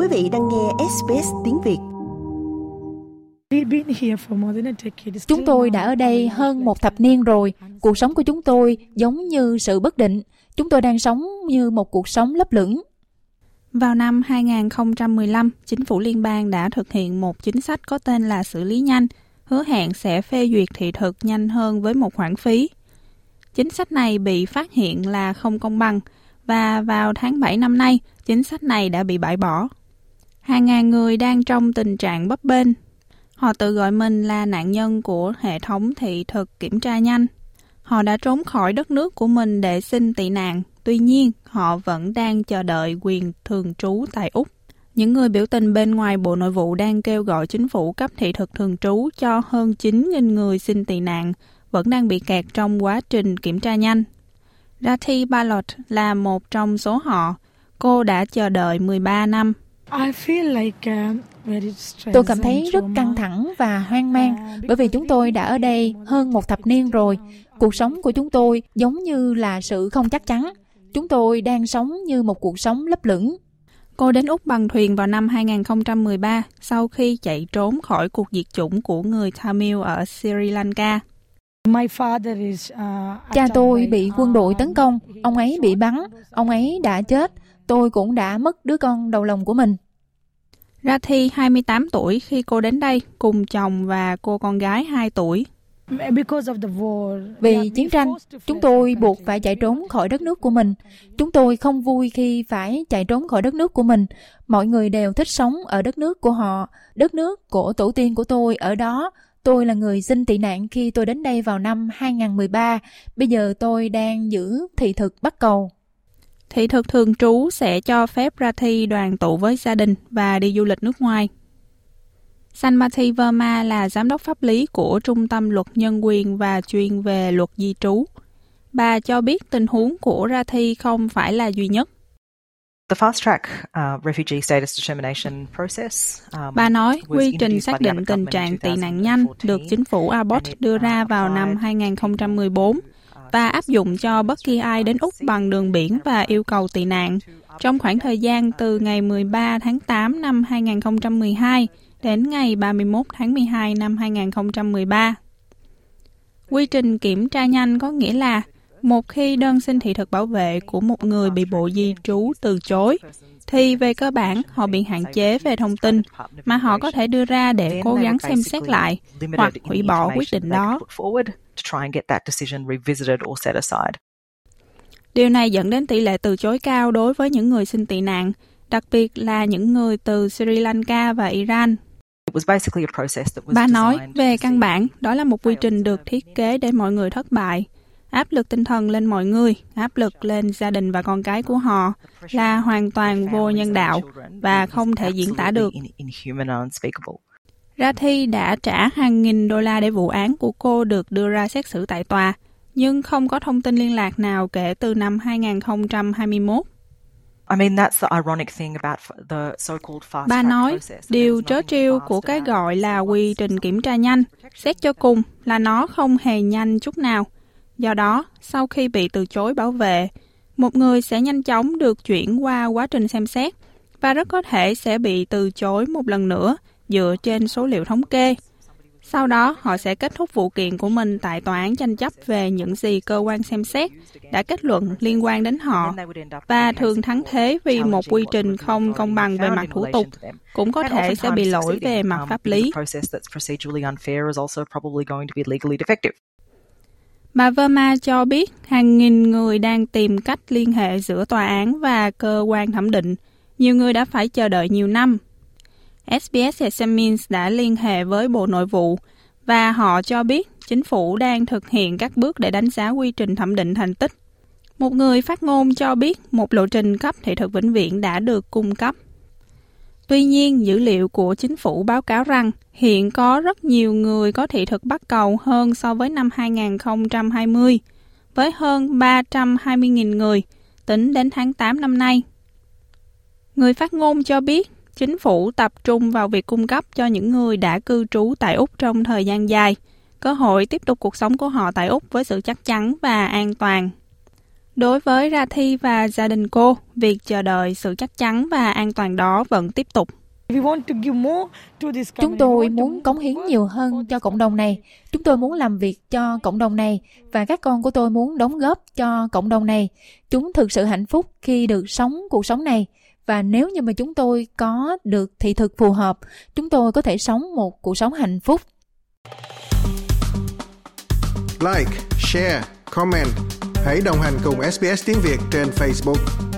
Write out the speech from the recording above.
vị đang nghe SBS tiếng Việt. Chúng tôi đã ở đây hơn một thập niên rồi. Cuộc sống của chúng tôi giống như sự bất định. Chúng tôi đang sống như một cuộc sống lấp lửng. Vào năm 2015, chính phủ liên bang đã thực hiện một chính sách có tên là xử lý nhanh, hứa hẹn sẽ phê duyệt thị thực nhanh hơn với một khoản phí. Chính sách này bị phát hiện là không công bằng và vào tháng 7 năm nay, chính sách này đã bị bãi bỏ. Hàng ngàn người đang trong tình trạng bấp bênh. Họ tự gọi mình là nạn nhân của hệ thống thị thực kiểm tra nhanh. Họ đã trốn khỏi đất nước của mình để xin tị nạn. Tuy nhiên, họ vẫn đang chờ đợi quyền thường trú tại Úc. Những người biểu tình bên ngoài Bộ Nội vụ đang kêu gọi chính phủ cấp thị thực thường trú cho hơn 9.000 người xin tị nạn vẫn đang bị kẹt trong quá trình kiểm tra nhanh. Rati Balot là một trong số họ. Cô đã chờ đợi 13 năm. Tôi cảm thấy rất căng thẳng và hoang mang bởi vì chúng tôi đã ở đây hơn một thập niên rồi. Cuộc sống của chúng tôi giống như là sự không chắc chắn. Chúng tôi đang sống như một cuộc sống lấp lửng. Cô đến Úc bằng thuyền vào năm 2013 sau khi chạy trốn khỏi cuộc diệt chủng của người Tamil ở Sri Lanka. Cha tôi bị quân đội tấn công, ông ấy bị bắn, ông ấy đã chết. Tôi cũng đã mất đứa con đầu lòng của mình. Rati 28 tuổi khi cô đến đây cùng chồng và cô con gái 2 tuổi. Vì chiến tranh, chúng tôi buộc phải chạy trốn khỏi đất nước của mình. Chúng tôi không vui khi phải chạy trốn khỏi đất nước của mình. Mọi người đều thích sống ở đất nước của họ, đất nước của tổ tiên của tôi ở đó. Tôi là người xin tị nạn khi tôi đến đây vào năm 2013. Bây giờ tôi đang giữ thị thực bắt cầu. Thị thực thường trú sẽ cho phép Rati đoàn tụ với gia đình và đi du lịch nước ngoài. Sanmati Verma là giám đốc pháp lý của Trung tâm Luật Nhân quyền và chuyên về luật di trú. Bà cho biết tình huống của Rati không phải là duy nhất. Bà nói quy trình xác định tình trạng tị nạn nhanh được chính phủ Abbott đưa ra vào năm 2014 và áp dụng cho bất kỳ ai đến Úc bằng đường biển và yêu cầu tị nạn trong khoảng thời gian từ ngày 13 tháng 8 năm 2012 đến ngày 31 tháng 12 năm 2013. Quy trình kiểm tra nhanh có nghĩa là một khi đơn xin thị thực bảo vệ của một người bị Bộ Di trú từ chối, thì về cơ bản họ bị hạn chế về thông tin mà họ có thể đưa ra để cố gắng xem xét lại hoặc hủy bỏ quyết định đó. Điều này dẫn đến tỷ lệ từ chối cao đối với những người xin tị nạn, đặc biệt là những người từ Sri Lanka và Iran. Bà nói, về căn bản, đó là một quy trình được thiết kế để mọi người thất bại. Áp lực tinh thần lên mọi người, áp lực lên gia đình và con cái của họ là hoàn toàn vô nhân đạo và không thể diễn tả được. Rati đã trả hàng nghìn đô la để vụ án của cô được đưa ra xét xử tại tòa, nhưng không có thông tin liên lạc nào kể từ năm 2021. Bà nói, điều trớ trêu của cái gọi là quy trình kiểm tra nhanh, xét cho cùng là nó không hề nhanh chút nào. Do đó, sau khi bị từ chối bảo vệ, một người sẽ nhanh chóng được chuyển qua quá trình xem xét và rất có thể sẽ bị từ chối một lần nữa dựa trên số liệu thống kê. Sau đó, họ sẽ kết thúc vụ kiện của mình tại tòa án tranh chấp về những gì cơ quan xem xét đã kết luận liên quan đến họ và thường thắng thế vì một quy trình không công bằng về mặt thủ tục, cũng có thể sẽ bị lỗi về mặt pháp lý. Bà Verma cho biết hàng nghìn người đang tìm cách liên hệ giữa tòa án và cơ quan thẩm định. Nhiều người đã phải chờ đợi nhiều năm. SBS Examines đã liên hệ với Bộ Nội vụ và họ cho biết chính phủ đang thực hiện các bước để đánh giá quy trình thẩm định thành tích. Một người phát ngôn cho biết một lộ trình cấp thị thực vĩnh viễn đã được cung cấp. Tuy nhiên, dữ liệu của chính phủ báo cáo rằng hiện có rất nhiều người có thị thực bắt cầu hơn so với năm 2020, với hơn 320.000 người tính đến tháng 8 năm nay. Người phát ngôn cho biết chính phủ tập trung vào việc cung cấp cho những người đã cư trú tại Úc trong thời gian dài cơ hội tiếp tục cuộc sống của họ tại Úc với sự chắc chắn và an toàn. Đối với Rathi và gia đình cô, việc chờ đợi sự chắc chắn và an toàn đó vẫn tiếp tục. Chúng tôi muốn cống hiến nhiều hơn cho cộng đồng này. Chúng tôi muốn làm việc cho cộng đồng này và các con của tôi muốn đóng góp cho cộng đồng này. Chúng thực sự hạnh phúc khi được sống cuộc sống này. Và nếu như mà chúng tôi có được thị thực phù hợp, chúng tôi có thể sống một cuộc sống hạnh phúc. Like, share, comment. Hãy đồng hành cùng SBS tiếng Việt trên Facebook.